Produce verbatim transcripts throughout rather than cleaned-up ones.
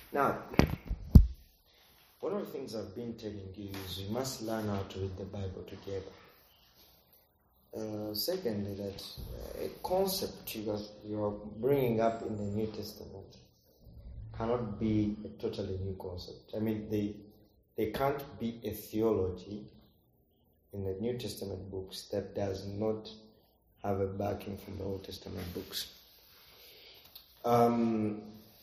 Now, one of the things I've been telling you is you must learn how to read the Bible together. Uh, secondly, that uh, a concept you are, you are bringing up in the New Testament cannot be a totally new concept. I mean, they, they can't be a theology in the New Testament books that does not have a backing from the Old Testament books. Um,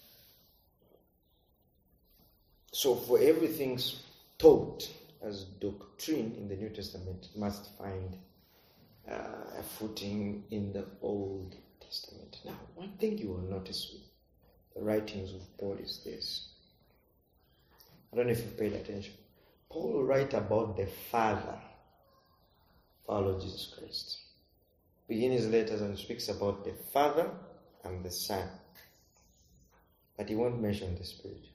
so for everything taught as doctrine in the New Testament must find uh, a footing in the Old Testament. Now, one thing you will notice with the writings of Paul is this. I don't know if you've paid attention. Paul will write about the Father of our Lord Jesus Christ. Begin his letters and speaks about the Father and the Son. But he won't mention the Spirit.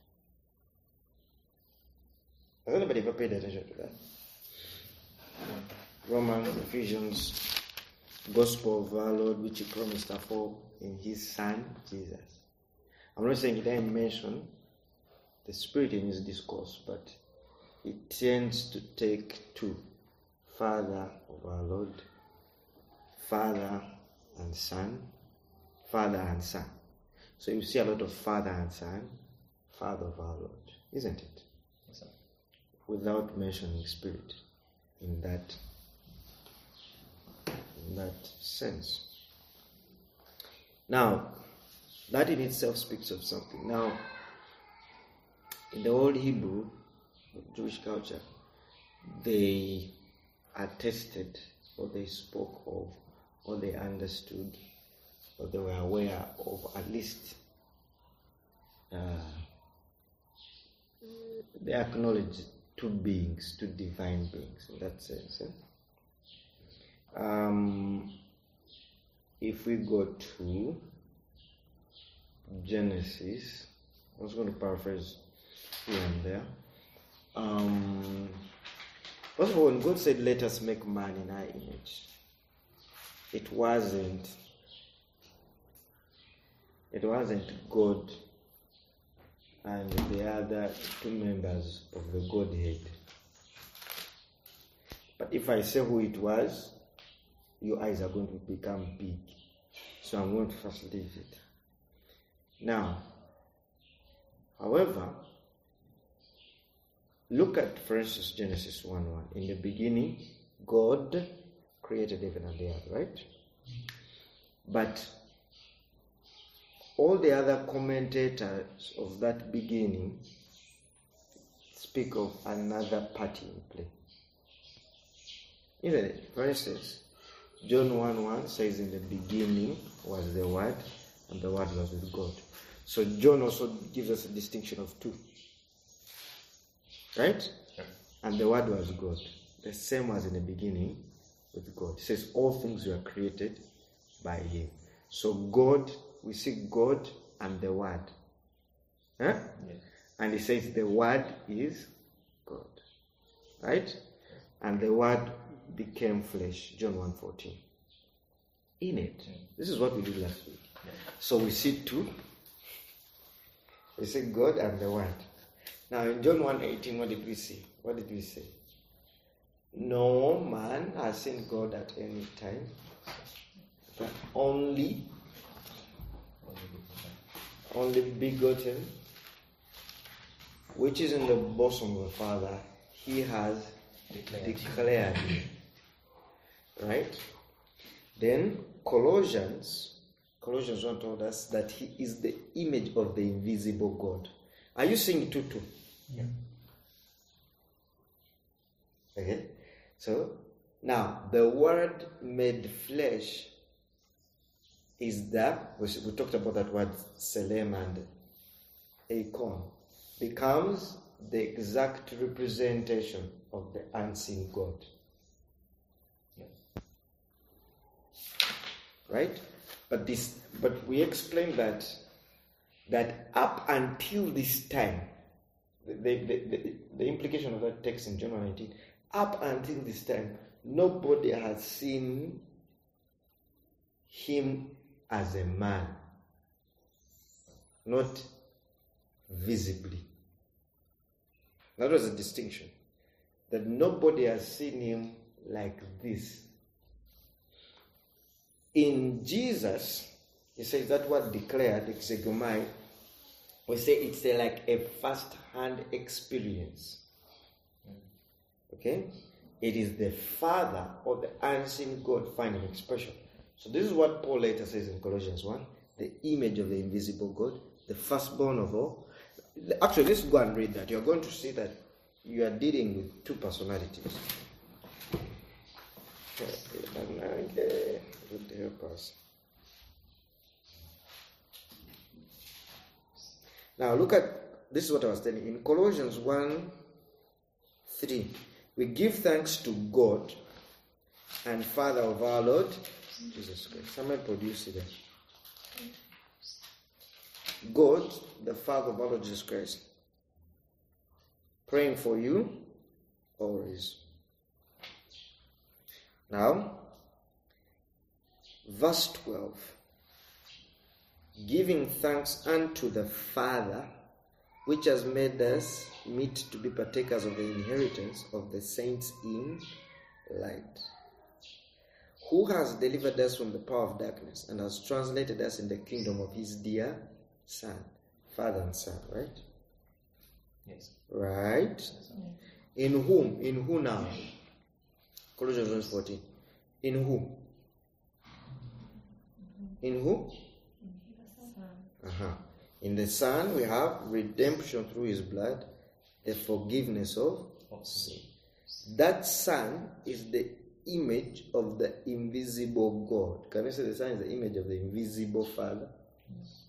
Has anybody ever paid attention to that? Romans, Ephesians, Gospel of our Lord, which he promised afore in his Son, Jesus. I'm not saying he didn't mention the Spirit in his discourse, but he tends to take two. Father of our Lord, Father and Son, Father and Son. So you see a lot of Father and Son, Father of our Lord, isn't it? Yes, sir. Without mentioning Spirit in that in that sense. Now, that in itself speaks of something. Now, in the old Hebrew, Jewish culture, they attested, or they spoke of, or they understood, or they were aware of at least uh, they acknowledged two beings, two divine beings in that sense. Eh? Um, if we go to Genesis, I was going to paraphrase here and there. Um, first of all, when God said, "Let us make man in our image," it wasn't. It wasn't God and the other two members of the Godhead. But if I say who it was, your eyes are going to become big. So I'm going to first leave it. Now, however, look at, for instance, Genesis one one. In the beginning, God created heaven and the earth, right? But all the other commentators of that beginning speak of another party in play. Isn't it? For instance, John one one says, "In the beginning was the Word, and the Word was with God." So John also gives us a distinction of two. Right? Yeah. And the Word was God. The same as in the beginning with God. It says all things were created by Him. So God, we see God and the Word. Huh? Yes. And He says the Word is God. Right? And the Word became flesh. John one fourteen. In it. Yeah. This is what we did last week. Yeah. So we see two. We see God and the Word. Now in John one eighteen, what did we see? What did we say? No man has seen God at any time, but only, only begotten, which is in the bosom of the Father, He has Declared. declared. Right? Then Colossians, Colossians one told us that He is the image of the invisible God. Are you seeing two two? Yeah. Okay. So now the Word made flesh is the, we we talked about that word selem and eikon, becomes the exact representation of the unseen God. Yeah. Right? But this, but we explained that that up until this time, the, the, the, the implication of that text in John one nineteen, up until this time, nobody has seen Him as a man. Not visibly. That was a distinction. That nobody has seen him like this. In Jesus, he says that word declared, exegomai, we say it's a, like a first-hand experience. Okay? It is the Father or the unseen God finding expression. So this is what Paul later says in Colossians one, the image of the invisible God, the firstborn of all. Actually, let's go and read that. You're going to see that you are dealing with two personalities. Okay, would help us. Now look at, this is what I was telling you. In Colossians one three, we give thanks to God and Father of our Lord Jesus Christ. Somebody produce it. God, the Father of our Lord Jesus Christ, praying for you always. Now, verse twelve. Giving thanks unto the Father, which has made us meet to be partakers of the inheritance of the saints in light, who has delivered us from the power of darkness and has translated us in the kingdom of his dear Son. Father and Son, right? Yes. Right? In whom? In who now? Colossians one fourteen. In whom? In who? Uh-huh. In the Son we have redemption through his blood, the forgiveness of sin. That Son is the image of the invisible God. Can you say the Son is the image of the invisible Father? Yes.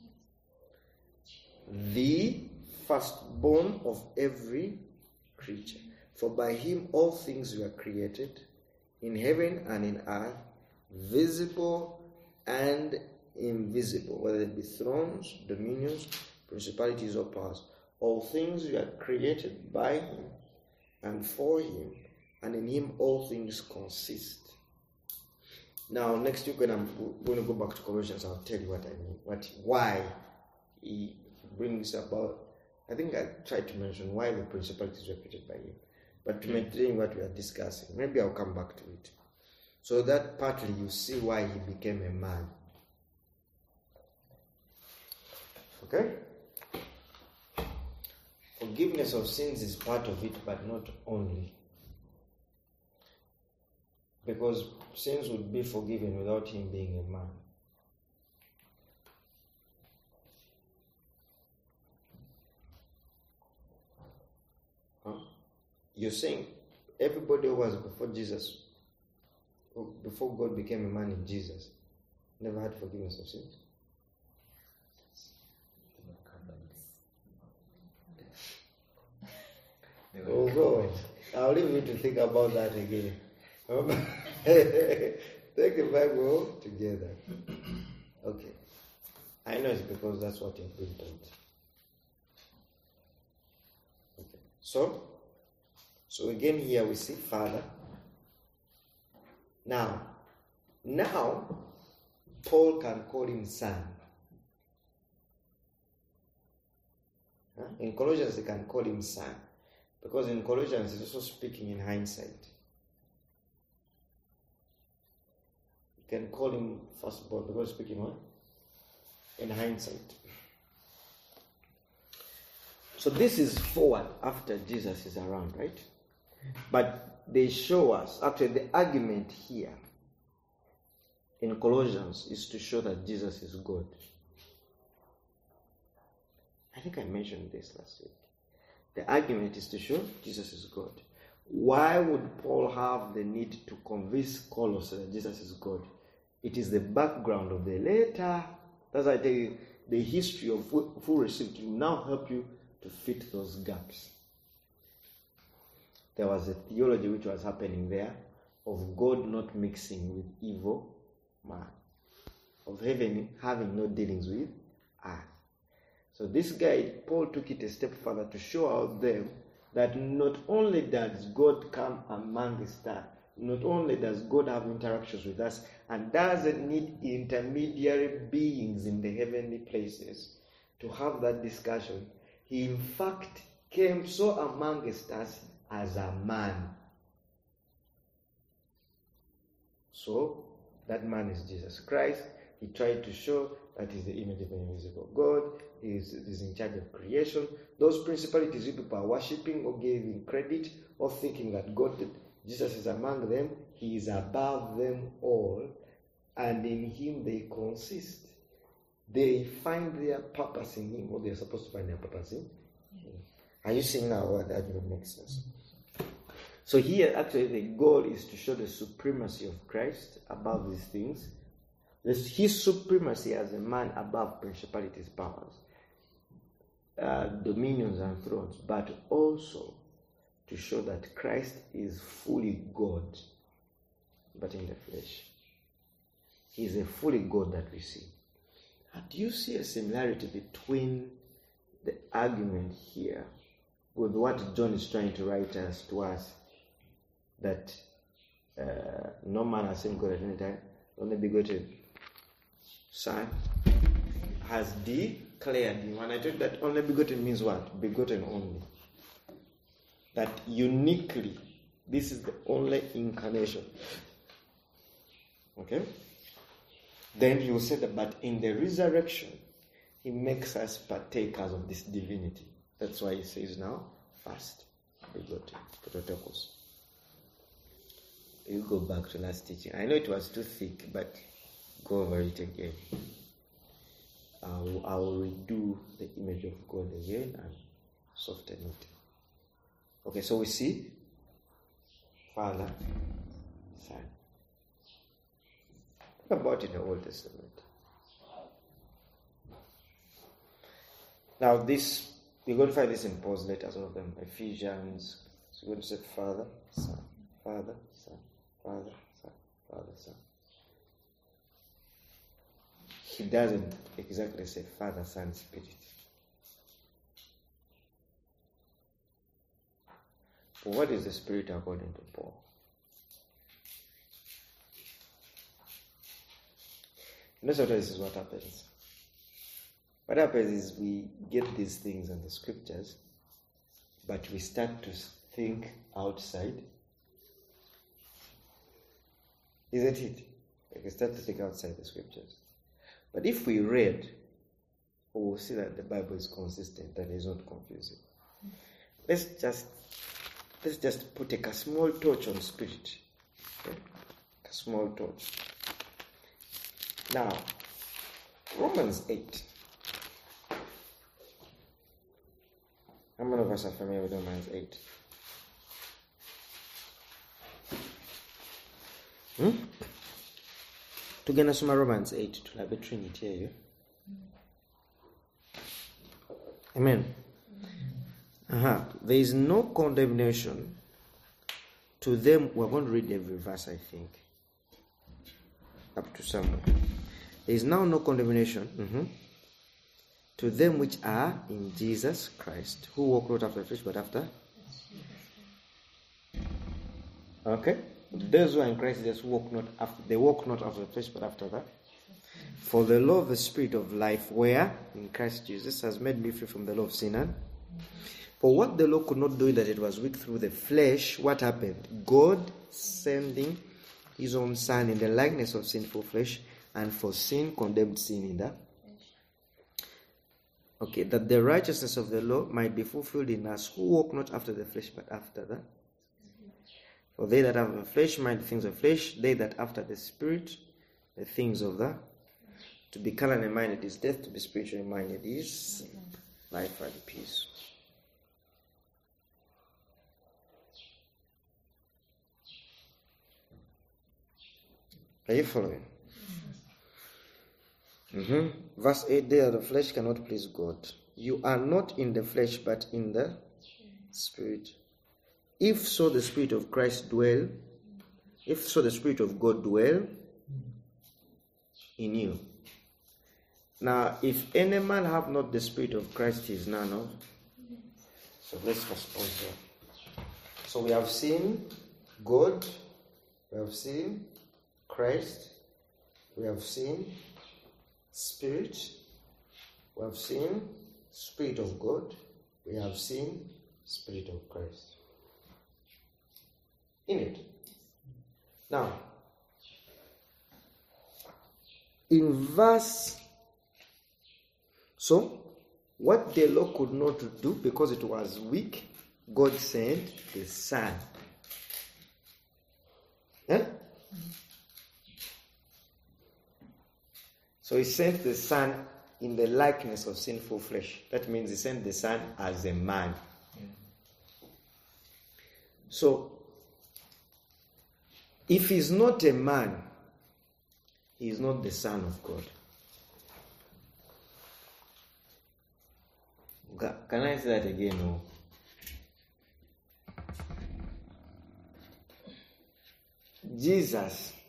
The firstborn of every creature. For by him all things were created, in heaven and in earth, visible and invisible, whether it be thrones, dominions, principalities, or powers. All things were created by him and for him, and in him all things consist. Now, next week when I'm going to go back to Colossians, I'll tell you what I mean, what, why he brings about. I think I tried to mention why the principalities were created by him, but to maintain what we are discussing, maybe I'll come back to it, so that partly you see why he became a man. Okay? Forgiveness of sins is part of it, but not only. Because sins would be forgiven without him being a man. Huh? You're saying everybody who was before Jesus, before God became a man in Jesus, never had forgiveness of sins? Oh God, I'll leave you to think about that again. Take the Bible together. Okay. I know it's because that's what you've been taught. Okay. So, so again here we see Father. Now, now, Paul can call him Son. Huh? In Colossians, they can call him Son. Because in Colossians, he's also speaking in hindsight. You can call him firstborn because speaking what? In hindsight. So this is forward after Jesus is around, right? But they show us, actually the argument here in Colossians is to show that Jesus is God. I think I mentioned this last week. The argument is to show Jesus is God. Why would Paul have the need to convince Colossians that Jesus is God? It is the background of the letter. That's why I tell you, the history of who received will now help you to fit those gaps. There was a theology which was happening there of God not mixing with evil man, of heaven having no dealings with earth. So this guy, Paul took it a step further to show out them that not only does God come among the stars, not only does God have interactions with us and doesn't need intermediary beings in the heavenly places to have that discussion, He in fact came so amongst us as a man. So, that man is Jesus Christ. He tried to show that he's the image of the invisible God. He is, is in charge of creation. Those principalities you people are worshipping or giving credit or thinking that God, Jesus is among them, he is above them all, and in him they consist. They find their purpose in him, or they're supposed to find their purpose in him. Are you seeing now what that will make sense? So here, actually, the goal is to show the supremacy of Christ above these things. This, his supremacy as a man above principalities, powers, uh, dominions and thrones, but also to show that Christ is fully God, but in the flesh. He is a fully God that we see. And do you see a similarity between the argument here with what John is trying to write us to us, that uh, no man has seen God at any time, only begotten Son has declared him. And I told you that only begotten means what? Begotten only. That uniquely, this is the only incarnation. Okay? Then he will say that, but in the resurrection, he makes us partakers of this divinity. That's why he says now, first begotten, Prototokos. You go back to last teaching. I know it was too thick, but go over it again. I will, I will redo the image of God again and soften it. Okay, so we see Father, Son. What about in the Old Testament? Now this, we're going to find this in Paul's letters, all of them, Ephesians. So we're going to say Father, Son, Father, Son, Father, Son, Father, Son. He doesn't exactly say Father, Son, Spirit. But what is the Spirit according to Paul? Notice what this is what happens. What happens is we get these things in the scriptures, but we start to think outside. Isn't it? We start to think outside the scriptures. But if we read, we will see that the Bible is consistent and is not confusing. Let's just let's just put a small torch on Spirit. Okay? A small torch. Now, Romans eight. How many of us are familiar with Romans eight? Hmm? Tugenda soma Romans eight tulabe Trinity eyo. Amen. Aha. There is no condemnation to them. We're going to read every verse, I think, up to somewhere. There is now no condemnation mm-hmm, to them which are in Jesus Christ, who walk not after the flesh, but after. Okay? Those who are in Christ just walk not after, they walk not after the flesh, but after that. For the law of the Spirit of life, where in Christ Jesus, has made me free from the law of sin. And for what the law could not do, that it was weak through the flesh, what happened? God sending his own Son in the likeness of sinful flesh, and for sin condemned sin in that. Okay, that the righteousness of the law might be fulfilled in us, who walk not after the flesh, but after that. For they that have the flesh mind the things of flesh, they that after the Spirit, the things of the. To be carnally minded is death, to be spiritually minded is life and peace. Are you following? Mm-hmm. Verse eight, they of the flesh cannot please God. You are not in the flesh, but in the Spirit. If so, the Spirit of Christ dwell, if so, the Spirit of God dwell in you. Now, if any man have not the Spirit of Christ, he is none of. So let's first pause here. So we have seen God, we have seen Christ, we have seen Spirit, we have seen Spirit of God, we have seen Spirit of Christ in it. Now, in verse, so what the law could not do because it was weak, God sent the Son. Eh? So he sent the Son in the likeness of sinful flesh. That means he sent the Son as a man. Yeah. So, if he's not a man, he is not the Son of God. Can I say that again? No. Jesus.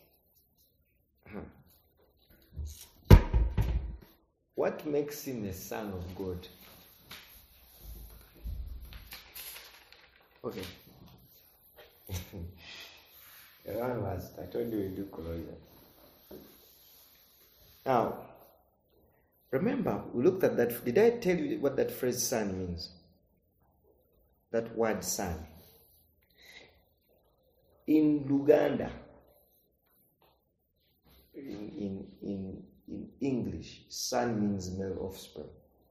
What makes him a Son of God? Okay. One was, I told you we do Colossians. Now, remember, we looked at that. Did I tell you what that phrase Son means? That word Son. In Luganda, in, in, in, in English, Son means male offspring.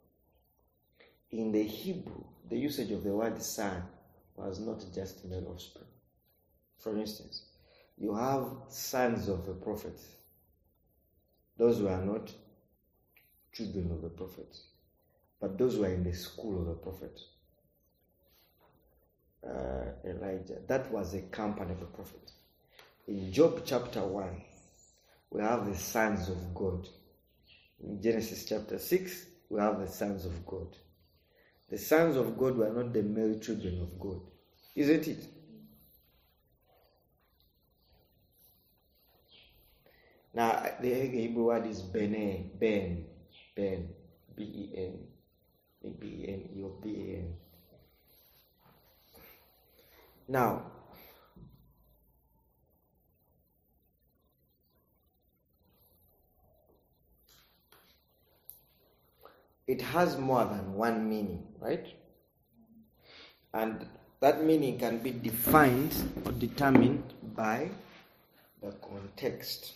In the Hebrew, the usage of the word Son was not just male offspring. For instance, you have sons of the prophets. Those who are not children of the prophets, but those who are in the school of the prophet. Uh, Elijah, that was a company of the prophet. In Job chapter one, we have the sons of God. In Genesis chapter six, we have the sons of God. The sons of God were not the male children of God. Isn't it? Now, the Hebrew word is bene, ben, ben, B E N, B E N E or B A N. Now, it has more than one meaning, right? And that meaning can be defined or determined by the context.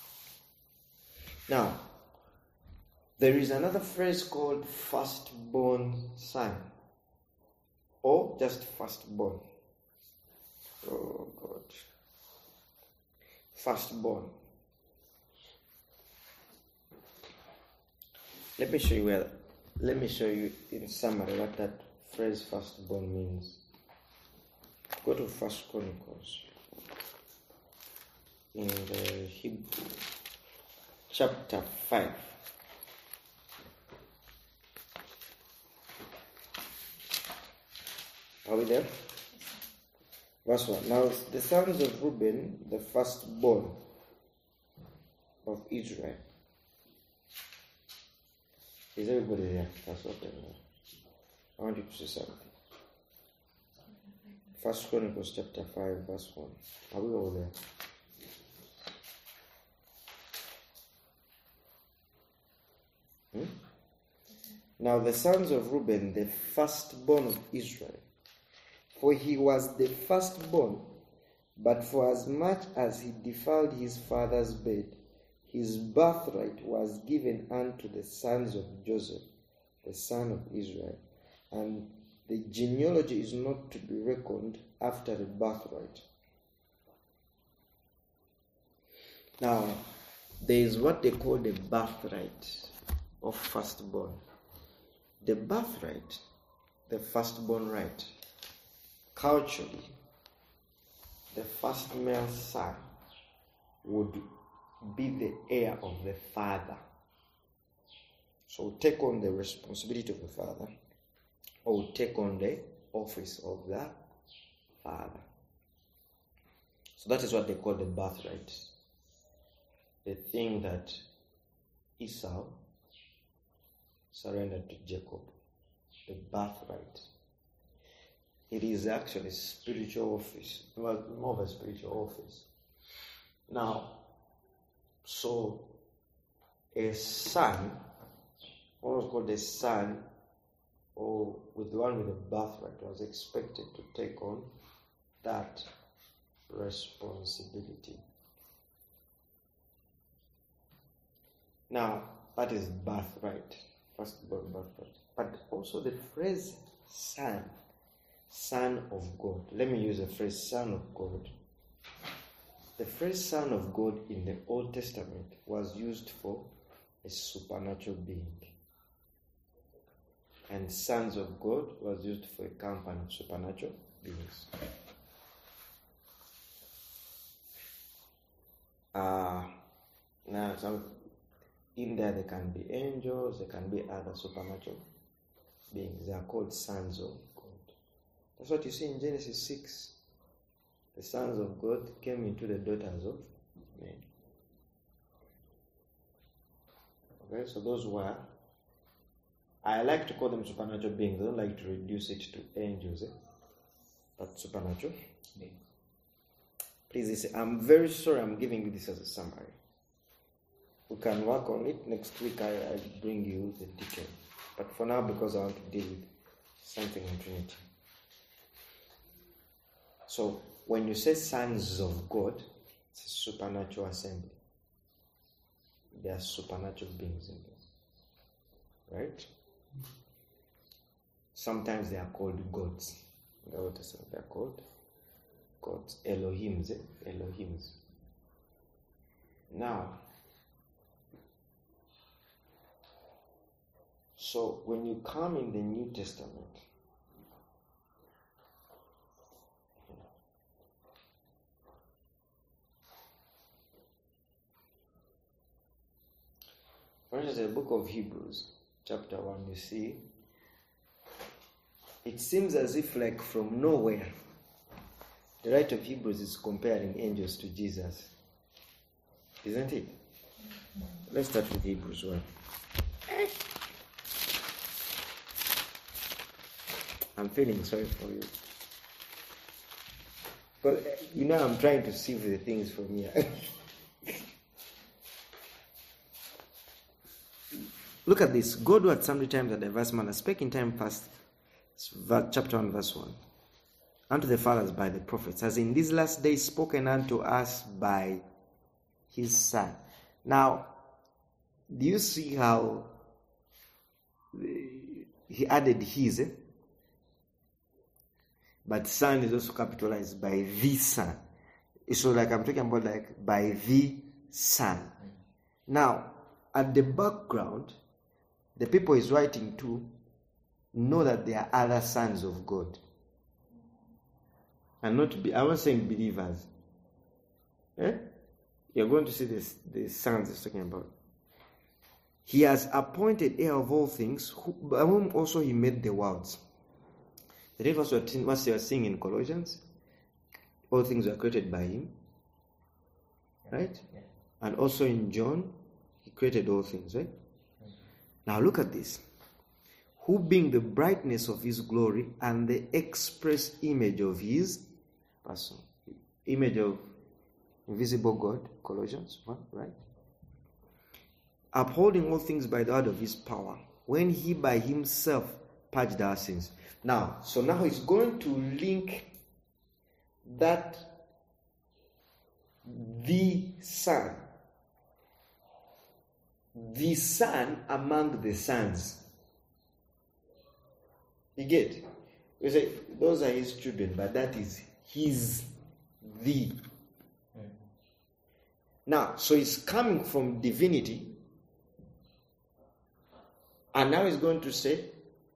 Now, there is another phrase called firstborn son, or just firstborn. Oh God. Firstborn. Let me show you where, let me show you in summary what that phrase firstborn means. Go to First Chronicles in the Hebrew, chapter five. Are we there? Verse one. Now the sons of Reuben, the firstborn of Israel. Is everybody there? That's what I want you to say something. First Chronicles chapter five, verse one. Are we all there? Hmm? Now the sons of Reuben, the firstborn of Israel, for he was the firstborn, but for as much as he defiled his father's bed, his birthright was given unto the sons of Joseph, the son of Israel. And the genealogy is not to be reckoned after the birthright. Now, there is what they call the birthright of firstborn. The birthright, the firstborn right, culturally, the first male son would be the heir of the father. So take on the responsibility of the father, or take on the office of the father. So that is what they call the birthright. The thing that Esau surrendered to Jacob, the birthright. It is actually spiritual office, well, more of a spiritual office. Now, so a son, what was called a son, or with the one with the birthright was expected to take on that responsibility. Now, that is birthright, firstborn birthright. But also the phrase son, son of God. Let me use the phrase son of God. The phrase son of God in the Old Testament was used for a supernatural being. And sons of God was used for a company of supernatural beings. Uh, now, some, in there, there can be angels, there can be other supernatural beings. They are called sons of God. That's what you see in Genesis six. The sons of God came into the daughters of men. Okay, so those were, I like to call them supernatural beings. I don't like to reduce it to angels. Eh? But supernatural beings. Please, say, I'm very sorry I'm giving you this as a summary. We can work on it. Next week I, I'll bring you the detail. But for now, because I want to deal with something in Trinity. So, when you say sons of God, it's a supernatural assembly. There are supernatural beings in there. Right? Sometimes they are called gods. In the Old Testament, they are called gods. Elohims. Eh? Elohims. Now, so when you come in the New Testament, for instance, the book of Hebrews, chapter one, you see, it seems as if like from nowhere, the writer of Hebrews is comparing angels to Jesus. Isn't it? Let's start with Hebrews one. I'm feeling sorry for you. But you know I'm trying to see the things from here. Look at this. God who at sundry times and diverse manner spake in time past, chapter one, verse one, unto the fathers by the prophets, as in these last days spoken unto us by his Son. Now, do you see how he added his? Eh? But Son is also capitalized by the Son. So like I'm talking about like by the Son. Now, at the background, the people he's writing to know that there are other sons of God. And not be, I'm not saying believers. Eh? You're going to see this, the sons he's talking about. He has appointed heir of all things, who, by whom also he made the worlds. That is what you are seeing in Colossians. All things were created by him. Right? Yeah. And also in John, he created all things, right? Mm-hmm. Now look at this. Who being the brightness of his glory and the express image of his person. Image of invisible God, Colossians one, right? Upholding all things by the word of his power, when he by himself purged our sins. Now, so now he's going to link that the Son, the Son among the sons. You get? We say those are his children, but that is his, the. Mm. Now, so he's coming from divinity, and now he's going to say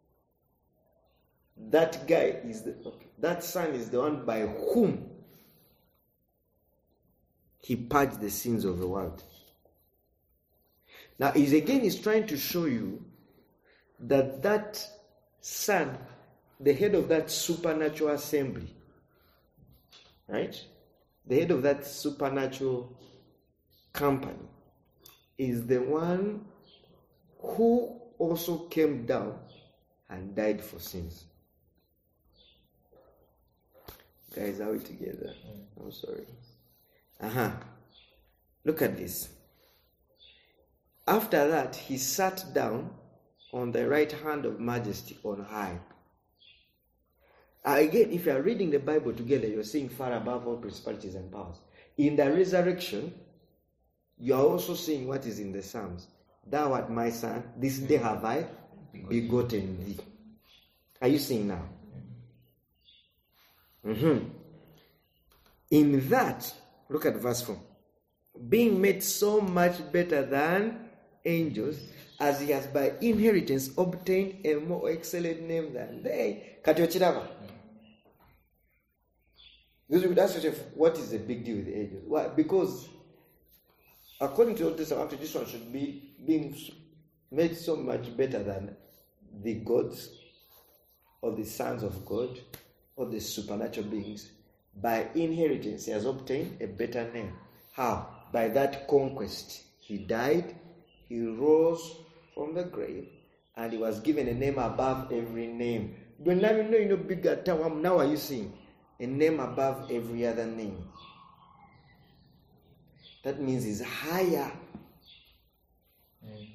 that guy is the okay, that Son is the one by whom he purged the sins of the world. Now, is again he's trying to show you that that Son, the head of that supernatural assembly, right? The head of that supernatural company is the one who also came down and died for sins. Guys, are we together? I'm oh, sorry. Uh-huh. Look at this. After that, he sat down on the right hand of majesty on high. Again, if you are reading the Bible together, you're seeing far above all principalities and powers. In the resurrection, you are also seeing what is in the Psalms. Thou art my son, this day have I begotten thee. Are you seeing now? Mm-hmm. In that, look at verse four. Being made so much better than angels, as he has by inheritance obtained a more excellent name than they. Katiochirava. This would ask yourself, what is the big deal with the angels? Why? Because according to the Old Testament, this one should be being made so much better than the gods or the sons of God or the supernatural beings. By inheritance, he has obtained a better name. How? By that conquest. He died, he rose from the grave, and he was given a name above every name. When now you know, you know, bigger town, now are you seeing? A name above every other name. That means he's higher. Mm.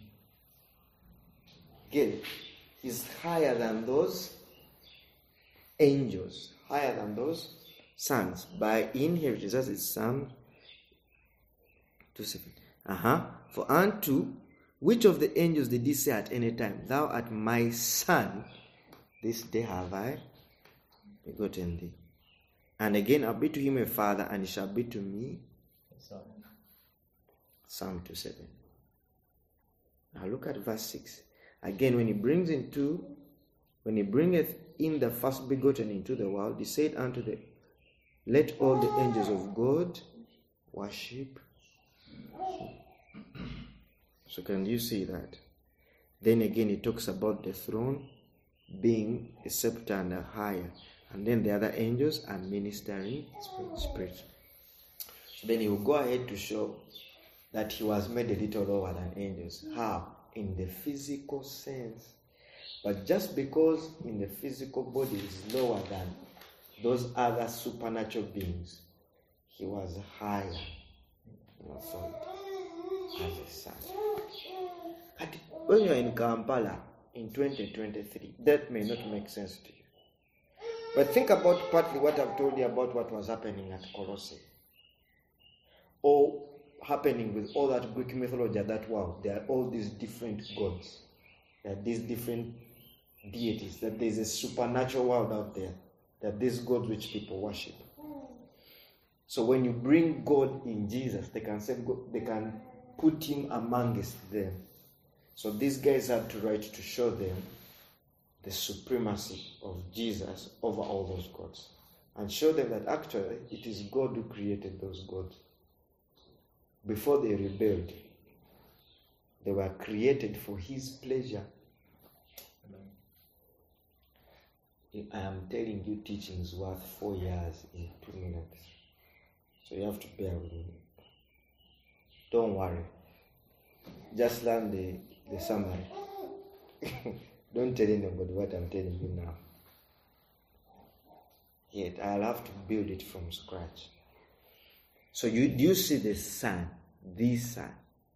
Get it? He's higher than those angels, higher than those sons. By inheritance, that is Psalm two seven. Uh-huh. For unto which of the angels did he say at any time, Thou art my son, this day have I begotten thee. And again, I'll be to him a father, and he shall be to me son. Psalm two seven. Now look at verse six. Again, when he brings into, when he bringeth in the first begotten into the world, he said unto them, Let all the angels of God worship him. So can you see that? Then again, he talks about the throne being a scepter and a higher. And then the other angels are ministering spirits. So then he will go ahead to show that he was made a little lower than angels. How? In the physical sense. But just because in the physical body is lower than those other supernatural beings, he was higher in authority as a son. And when you're in Kampala in twenty twenty-three, that may not make sense to you. But think about partly what I've told you about what was happening at Colossae. Or happening with all that Greek mythology at that world. There are all these different gods. There are these different deities. That there's a supernatural world out there. There are these gods which people worship. So when you bring God in Jesus, they can say God, they can put him amongst them. So these guys had to write to show them the supremacy of Jesus over all those gods. And show them that actually it is God who created those gods. Before they rebelled, they were created for his pleasure. Amen. I am telling you teachings worth four years in two minutes. So you have to bear with me. Don't worry. Just learn the, the summary. Don't tell anybody what I'm telling you now. Yet I'll have to build it from scratch. So you do you see the sun, the sun?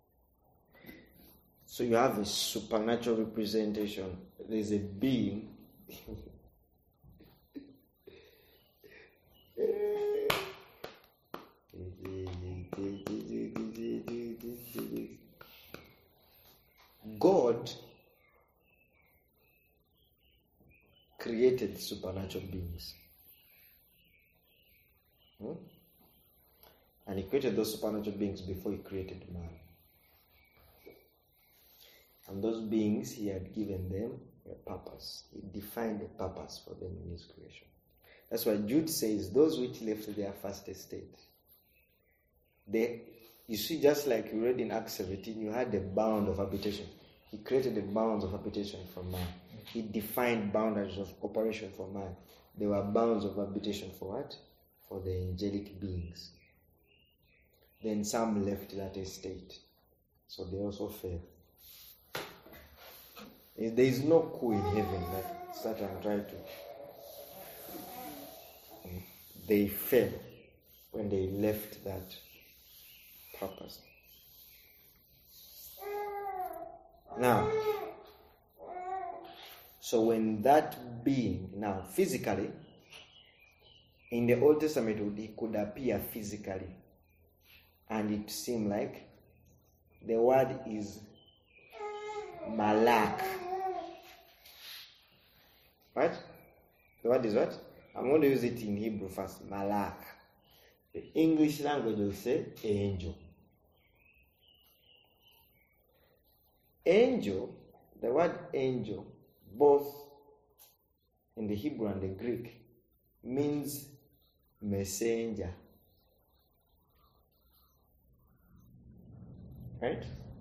So you have a supernatural representation. There's a being. God created supernatural beings. Hmm? And he created those supernatural beings before he created man. And those beings, he had given them a purpose. He defined a purpose for them in his creation. That's why Jude says, those which left their first estate. They, you see, just like you read in Acts seventeen, you had a bound of habitation. He created the bounds of habitation for man. He defined boundaries of operation for man. There were bounds of habitation for what? For the angelic beings. Then some left that estate. So they also fell. There is no coup in heaven that Satan tried to. They fell when they left that purpose. Now, So when that being, now physically, in the Old Testament it could appear physically, and it seemed like the word is malak. Right? The word is what? I'm going to use it in Hebrew first. Malak. The English language will say angel. Angel, the word angel, both in the Hebrew and the Greek, means messenger. Right?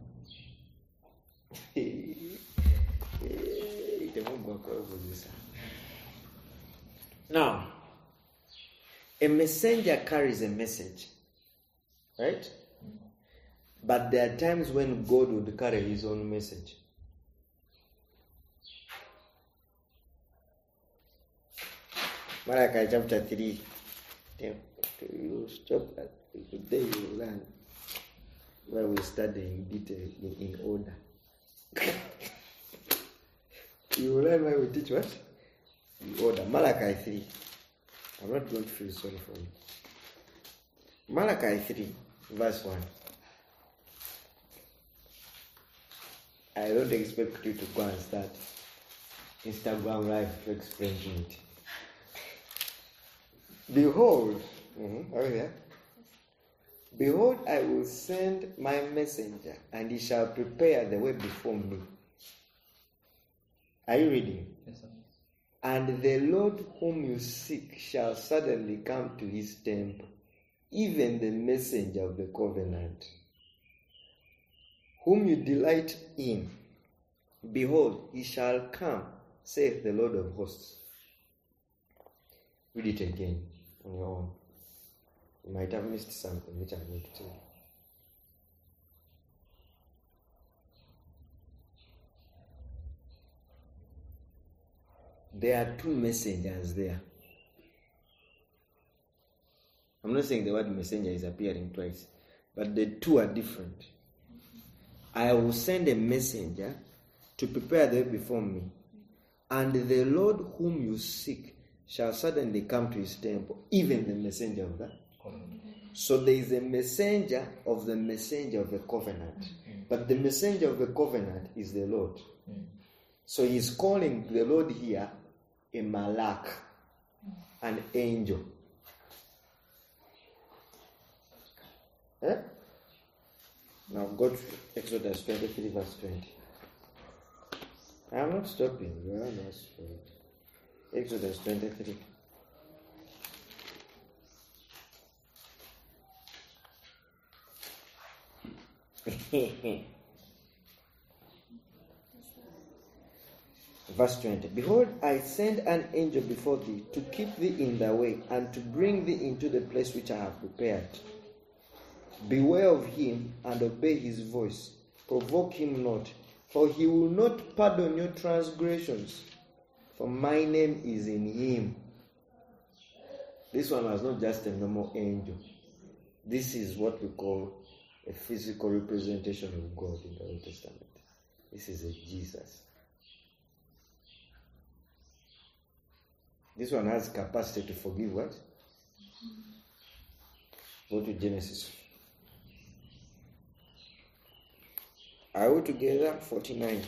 Now, a messenger carries a message, right? But there are times when God would carry his own message. Malachi chapter three. You stop at today you learn where we study in detail, in order. You will learn why we teach what? In order. Malachi three. I'm not going to feel sorry for you. Malachi three, verse one. I don't expect you to go and start Instagram live to explain it. Behold, mm-hmm, are you there? Behold, I will send my messenger, and he shall prepare the way before me. Are you reading? Yes, sir. And the Lord whom you seek shall suddenly come to his temple, even the messenger of the covenant, whom you delight in. Behold, he shall come, saith the Lord of hosts. Read it again on your own. You might have missed something which I'm going to tell you. There are two messengers there. I'm not saying the word messenger is appearing twice, but the two are different. I will send a messenger to prepare the way before me, and the Lord whom you seek shall suddenly come to his temple, even the messenger of that. So there is a messenger of the messenger of the covenant, but the messenger of the covenant is the Lord. So he's calling the Lord here a malak, an angel. Eh? Now go to Exodus twenty-three, verse twenty. I'm not stopping. You are not stopping. Exodus twenty-three. Verse twenty. Behold, I send an angel before thee to keep thee in the way and to bring thee into the place which I have prepared. Beware of him and obey his voice. Provoke him not, for he will not pardon your transgressions, for my name is in him. This one was not just a normal angel. This is what we call a physical representation of God in the Old Testament. This is a Jesus. This one has capacity to forgive what? Go to Genesis. Are we together? forty-nine.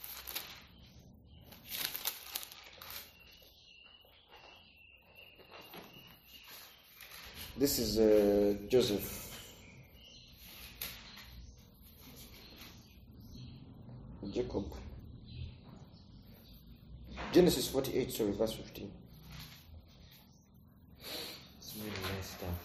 This is uh, Joseph. Jacob. Genesis forty-eight, sorry, verse fifteen. It's really nice stuff.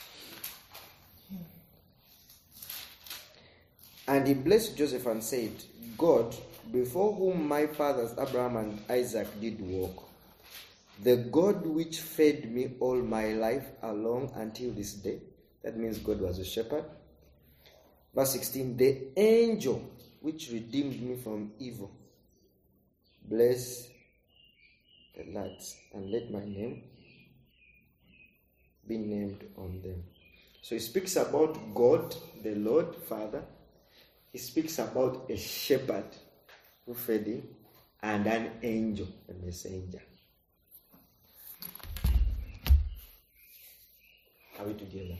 And he blessed Joseph and said, God, before whom my fathers Abraham and Isaac did walk, the God which fed me all my life along until this day. That means God was a shepherd. Verse sixteen, the angel which redeemed me from evil. Bless the lads and let my name be named on them. So he speaks about God, the Lord, Father. He speaks about a shepherd who fed him, and an angel, a messenger. Are we together?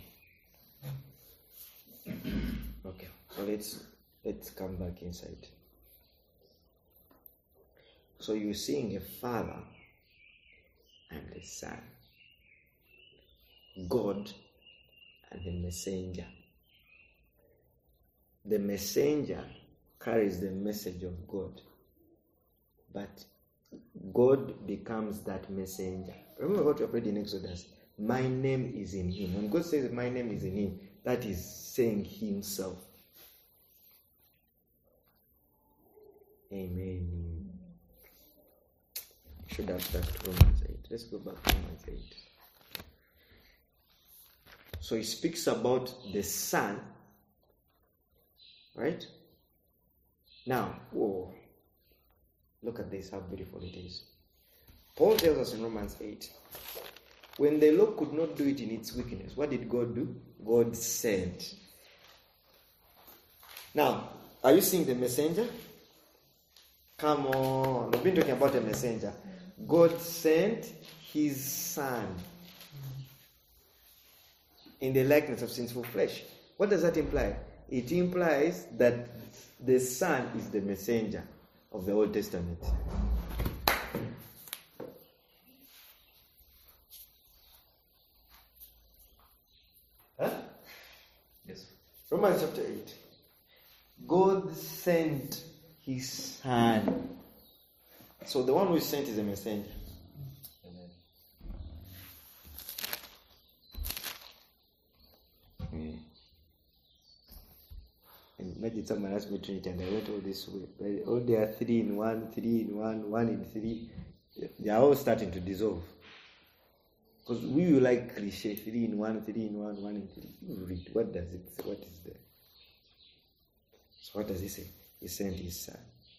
Okay. So let's let's come back inside. So you're seeing a father and a son, God and the messenger. The messenger carries the message of God, but God becomes that messenger. Remember what we read in Exodus? My name is in him. When God says my name is in him, that is saying himself. Amen. Should have started Romans eight. Let's go back to Romans eight. So he speaks about the Son, right? Now, whoa, look at this, how beautiful it is. Paul tells us in Romans eight, when the law could not do it in its weakness, what did God do? God sent. Now, are you seeing the messenger? Come on, we've been talking about a messenger. God sent his Son in the likeness of sinful flesh. What does that imply? It implies that the Son is the messenger of the Old Testament. Huh? Yes. Romans chapter eight. God sent his Son. So the one who is sent is a messenger. Amen. Mm. And imagine someone asked me Trinity and I went all this way. Oh, they are three in one, three in one, one in three. They are all starting to dissolve. Because we will like cliche, three in one, three in one, one in three. You read, what does it say? What is there? So what does he say? He sent his Son.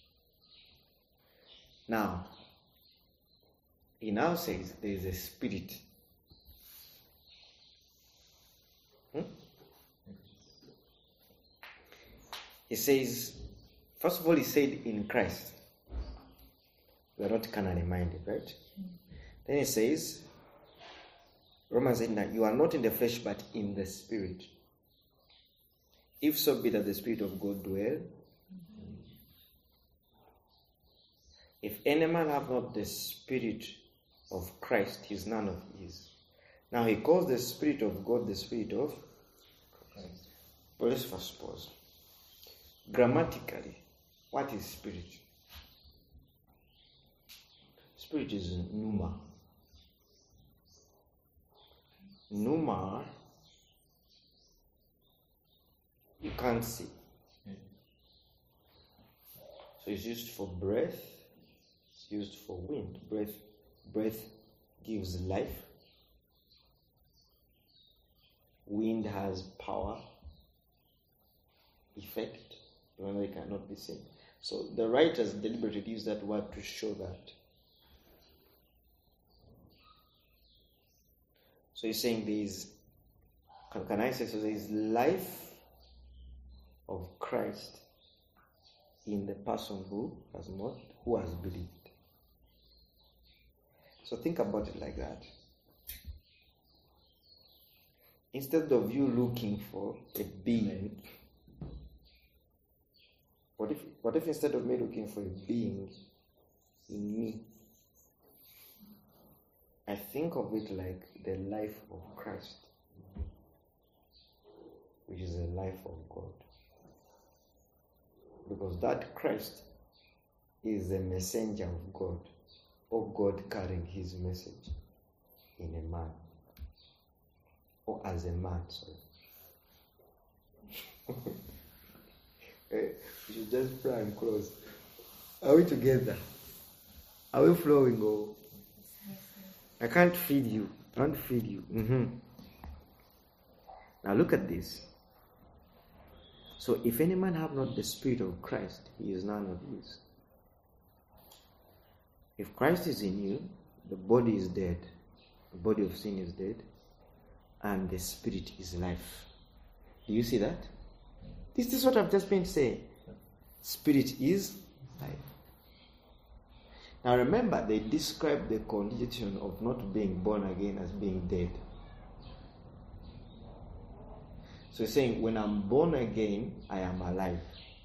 Now, he now says there is a spirit. Hmm? He says, first of all, he said in Christ. We are not carnally minded, right? Then he says, Romans eight nine, you are not in the flesh but in the spirit. If so be that the Spirit of God dwell. If any man have not the Spirit of Christ, he is none of his. Now he calls the Spirit of God the Spirit of Christ. But let's first pause. Grammatically, what is spirit? Spirit is pneuma. Pneuma, you can't see. So it's used for breath. It's used for wind. Breath, breath gives life. Wind has power, effect. Remember, it cannot be seen. So the writers deliberately use that word to show that. So he's saying there is, can, can I say so? There is life of Christ in the person who has not, who has believed. So think about it like that. Instead of you looking for a being, what if, what if instead of me looking for a being in me, I think of it like the life of Christ, which is the life of God. Because that Christ is the messenger of God, or God carrying his message in a man, or as a man, sorry. We should just pray and close. Are we together? Are we flowing? Or I can't feed you. I can't feed you. Mm-hmm. Now look at this. So if any man have not the Spirit of Christ, he is none of his. If Christ is in you, the body is dead. The body of sin is dead. And the Spirit is life. Do you see that? This is what I've just been saying. Spirit is life. Now remember, they describe the condition of not being born again as being dead. So he's saying, when I'm born again, I am alive.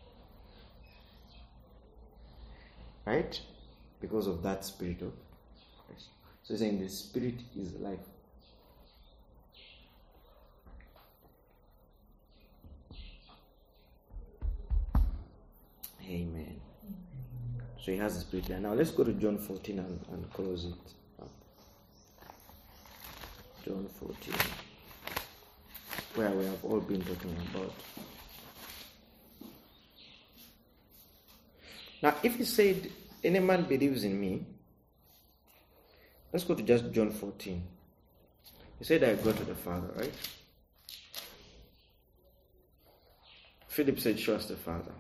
Right? Because of that spirit of Christ. So he's saying the spirit is life. Amen. So he has the spirit there. Now let's go to John fourteen and, and close it up. John fourteen. Where we have all been talking about. Now, if he said, any man believes in me, let's go to just John fourteen. He said, I go to the Father, right? Philip said, show us the Father.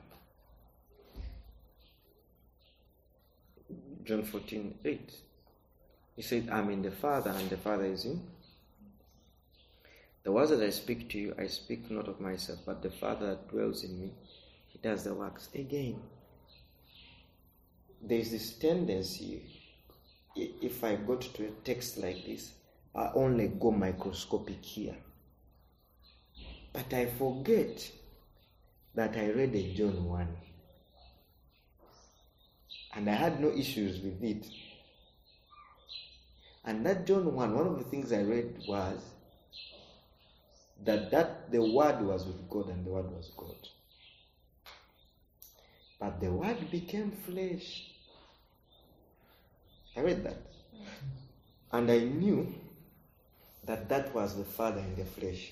John fourteen, eight. He said, I'm in the Father, and the Father is in. The words that I speak to you, I speak not of myself, but the Father that dwells in me, he does the works. Again, there is this tendency, if I got to a text like this, I only go microscopic here. But I forget that I read a John one. And I had no issues with it. And that John one, one of the things I read was that, that the Word was with God and the Word was God. But the Word became flesh. I read that. And I knew that that was the Father in the flesh.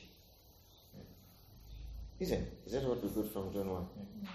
Isn't it? Is that what we got from John one? Mm-hmm.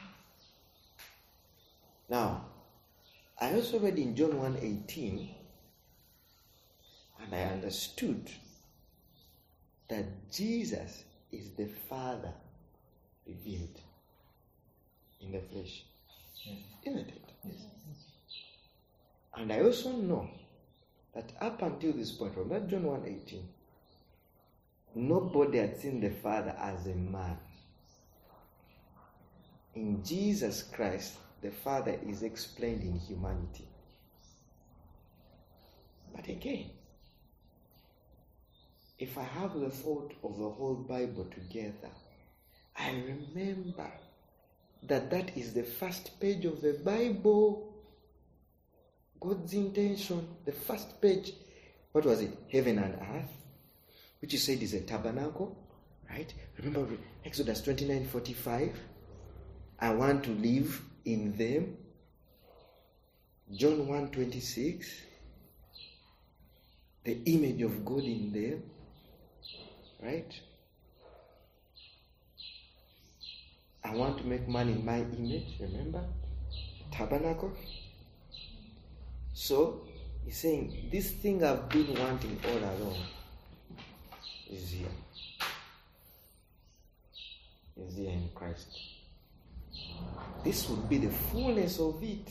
Now, I also read in John one eighteen, and I understood that Jesus is the Father revealed in the flesh. Yeah. Isn't it? Yes. And I also know that up until this point, from that John one eighteen, nobody had seen the Father as a man. In Jesus Christ, the Father is explained in humanity. But again, if I have the thought of the whole Bible together, I remember that that is the first page of the Bible. God's intention, the first page. What was it? Heaven and earth, which he said is a tabernacle, right? Remember Exodus twenty-nine forty-five? I want to live in them. John one twenty-six, the image of God in them, right? I want to make man in my image, remember? Tabernacle. So, he's saying, this thing I've been wanting all along is here. Is here in Christ. This would be the fullness of it.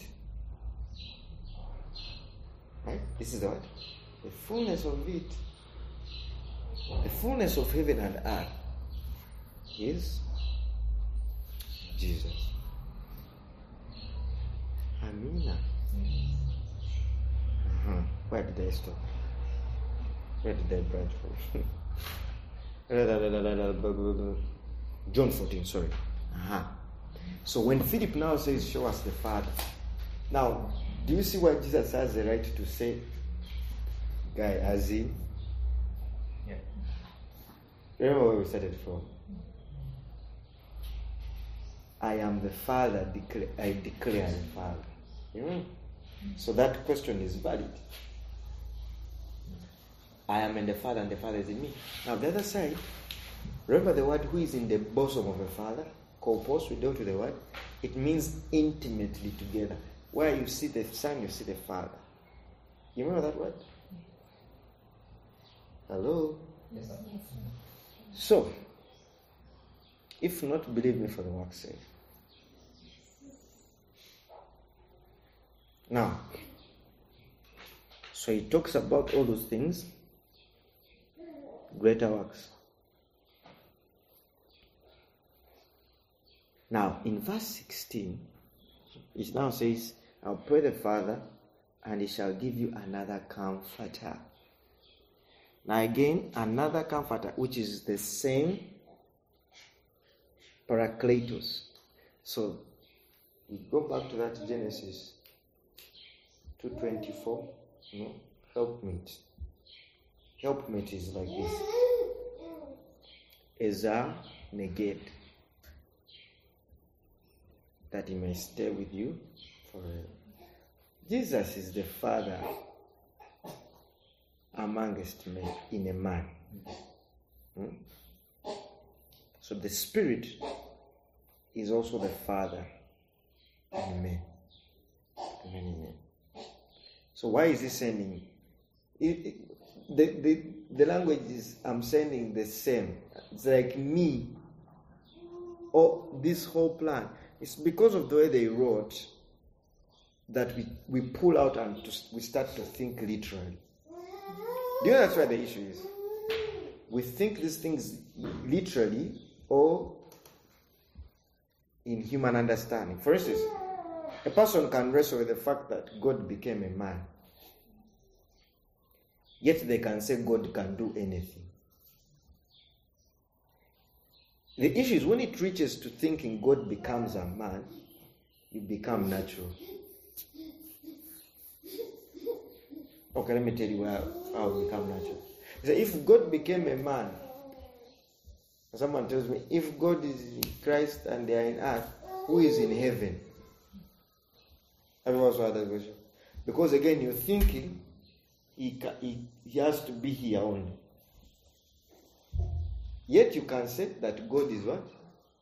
Right? This is the what? The fullness of it. The fullness of heaven and earth is Jesus. Amina. Uh-huh. Where did I stop? Where did I branch from? John fourteen, sorry. Uh-huh. So when Philip now says, show us the Father. Now, do you see why Jesus has the right to say, guy, as in? Yeah. Remember where we started from? I am the Father, declare, I declare the Father. You know? So that question is valid. I am in the Father and the Father is in me. Now the other side, remember the word who is in the bosom of the Father? Kopos, we dealt with the word. It means intimately together. Where you see the Son, you see the Father. You remember that word? Hello? Yes, sir. So, if not, believe me for the work's sake. Now, so he talks about all those things, greater works. Now, in verse sixteen, it now says, I'll pray the Father, and he shall give you another comforter. Now again, another comforter, which is the same Parakletos. So we go back to that Genesis two twenty-four. No, helpmate. Helpmate is like this. Ezar neged, that he may stay with you forever. Jesus is the Father amongst men in a man. Hmm? So the Spirit is also the Father in men. In many men. So why is he sending? It, it, the, the, the language is, I'm sending the same. It's like me. Or this whole plan. It's because of the way they wrote that we, we pull out and to, we start to think literally. Do you know that's where the issue is? We think these things literally or in human understanding. For instance, a person can wrestle with the fact that God became a man. Yet they can say God can do anything. The issue is when it reaches to thinking God becomes a man, you become natural. Okay, let me tell you how, how I become natural. So if God became a man, someone tells me, if God is in Christ and they are in earth, who is in heaven? Have you also had that question? Because again, you're thinking he, he, he has to be here only. Yet you can say that God is what?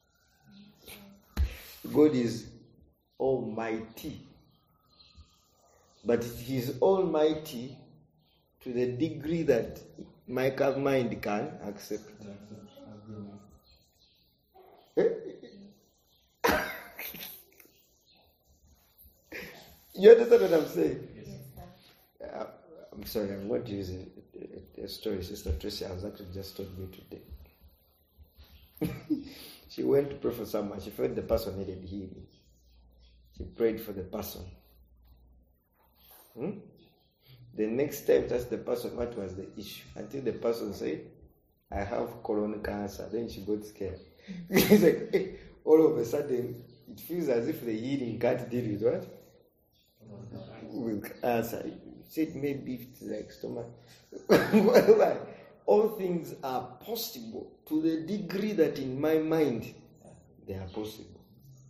God is almighty. But he's almighty to the degree that my mind can accept it. You understand what I'm saying? Yes. Uh, I'm sorry, I'm going to use a, a, a story Sister Tracy has actually just told me today. She went to pray for someone. She felt the person needed healing. She prayed for the person. Hmm? The next time, that's the person, what was the issue? Until the person said, I have colon cancer. Then she got scared. It's like, hey, all of a sudden, it feels as if the healing can't deal with what? With cancer. She said maybe it's like stomach. All things are possible to the degree that in my mind, they are possible.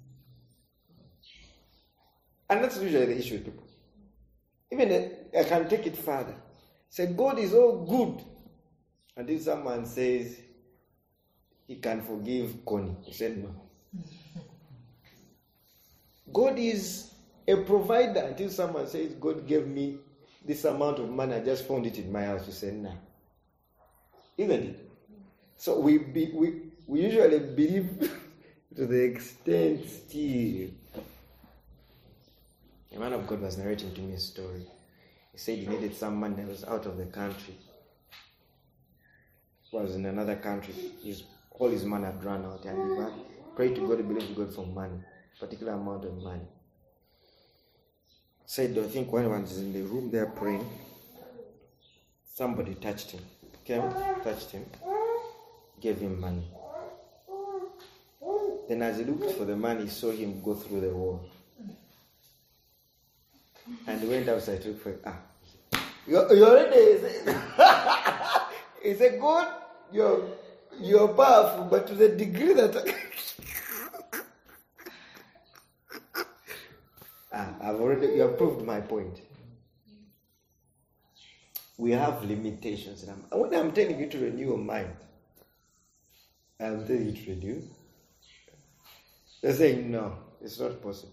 And that's usually the issue with people. Even I can take it further. Say God is all good. Until someone says he can forgive Connie. He said no. God is a provider. Until someone says God gave me this amount of money, I just found it in my house. You say no. Nah. Isn't it? So we be, we we usually believe to the extent still. A man of God was narrating to me a story. He said he needed someone that was out of the country. He was in another country. His, all his money had run out. And he prayed to God, he believed God for money. Particular amount of money. Said, I think when one was in the room there praying, somebody touched him. Came, touched him, gave him money. Then as he looked for the money, he saw him go through the wall. And he went outside to look for it. Ah, you're, you're already. He said, God, you're, you're powerful, but to the degree that. ah, I've already, you have proved my point. We have limitations. And I'm, when I'm telling you to renew your mind, I'm telling you to renew. They're saying, no, it's not possible.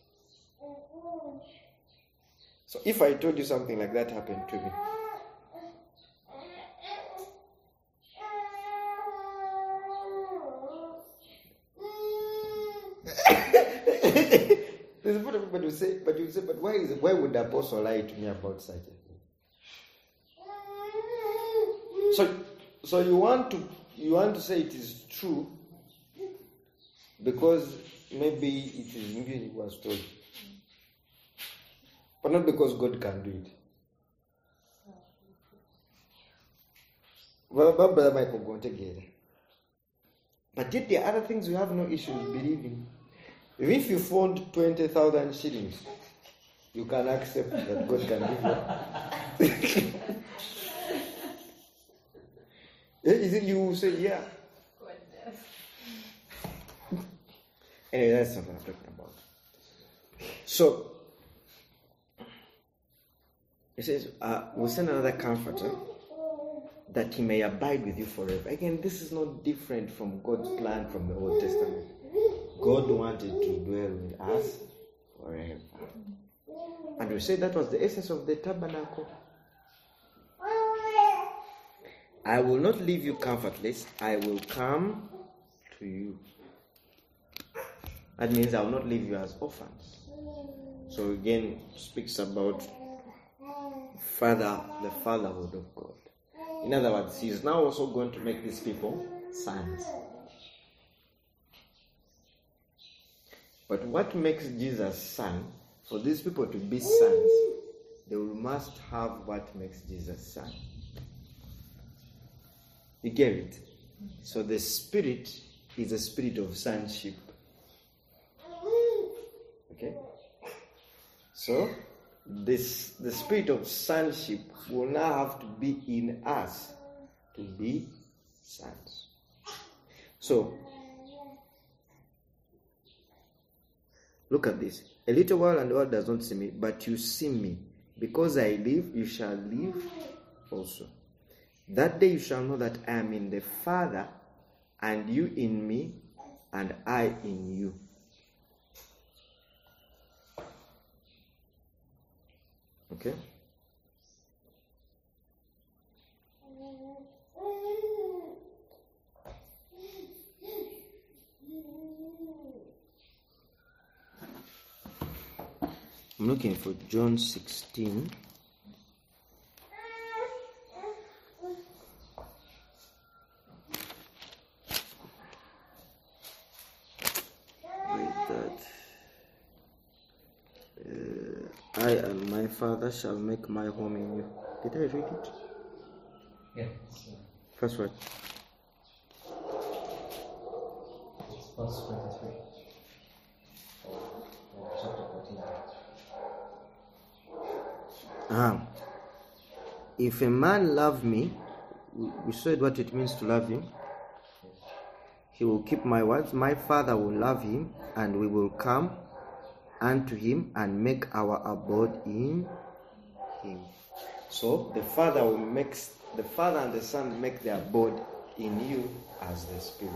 So if I told you something like that happened to me, there's a part of everybody who say, but you say, but why is it, why would the apostle lie to me about such a thing? So, so you want to you want to say it is true because maybe it is maybe it was told. But not because God can do it. Well, Brother Michael go together. But yet there are other things you have no issues believing. If you found twenty thousand shillings, you can accept that God can give you. Is it you who say, yeah? Anyway, that's not what I'm talking about. So, it says, uh, we'll send another comforter that he may abide with you forever. Again, this is not different from God's plan from the Old Testament. God wanted to dwell with us forever. And we said that was the essence of the tabernacle. I will not leave you comfortless. I will come to you. That means I will not leave you as orphans. So again, speaks about father, the fatherhood of God. In other words, he is now also going to make these people sons. But what makes Jesus son? For these people to be sons, they must have what makes Jesus son. You get it? So the spirit is a spirit of sonship. Okay? So this the spirit of sonship will now have to be in us to be sons. So look at this. A little while and the world does not see me, but you see me. Because I live, you shall live also. That day you shall know that I am in the Father, and you in me, and I in you. Okay? I'm looking for John sixteen. Wait, that. Uh, I and my Father shall make my home in you. Did I read it? Yeah. It's, uh, First word. it's verse twenty-three. Or, or chapter fourteen. Ah. If a man love me, we said what it means to love him. He will keep my words. My Father will love him, and we will come unto him and make our abode in him. So the Father will make the Father and the Son make their abode in you as the Spirit.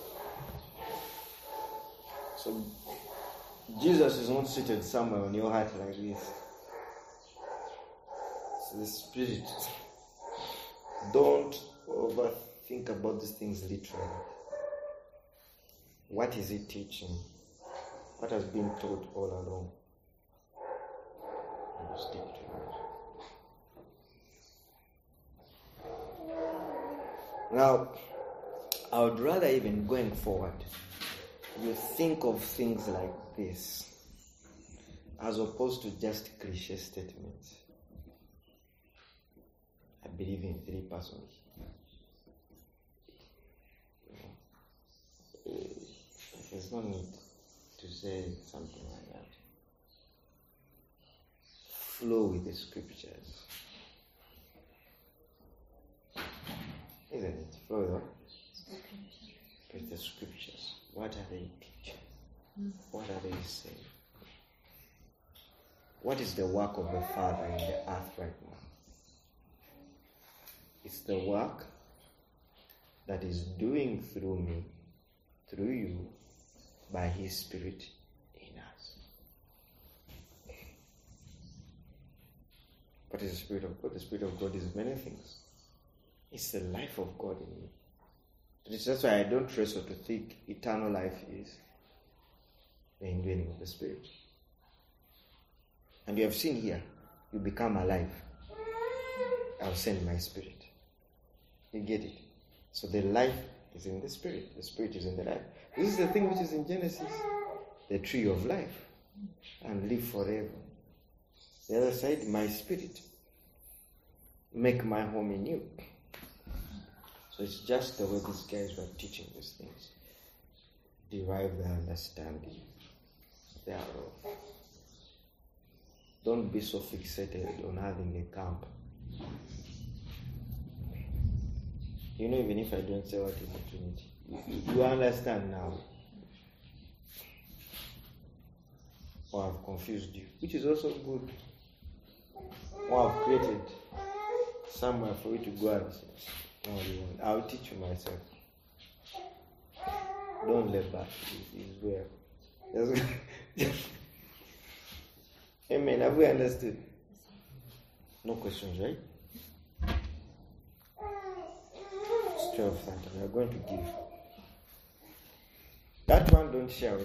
So Jesus is not seated somewhere on your heart like this. It's the Spirit. Don't overthink about these things literally. What is it teaching? What has been taught all along? And you stick to it. Now, I would rather even going forward, you think of things like this, as opposed to just cliche statements. I believe in three persons. There's no need to say something like that. Flow with the scriptures. Isn't it? Flow with the scriptures. What are they teaching? What are they saying? What is the work of the Father in the earth right now? It's the work that is doing through me, through you, by His Spirit in us. What is the Spirit of God? The Spirit of God is many things. It's the life of God in me. That's why I don't wrestle to think eternal life is the indwelling of the Spirit. And you have seen here, you become alive. I'll send my Spirit. You get it? So the life is in the Spirit. The Spirit is in the life. This is the thing which is in Genesis. The tree of life. And live forever. The other side, my spirit. Make my home in you. So it's just the way these guys were teaching these things. Derive the understanding thereof. Don't be so fixated on having a camp. You know, even if I don't say what is the Trinity, you, you understand now. Or I've confused you, which is also good. Or I've created somewhere for you to go and say, no, you won't. I'll teach you myself. Don't let back. It's well. Amen. Have we understood? No questions, right? It's twelve thirty. We are going to give. That one don't share.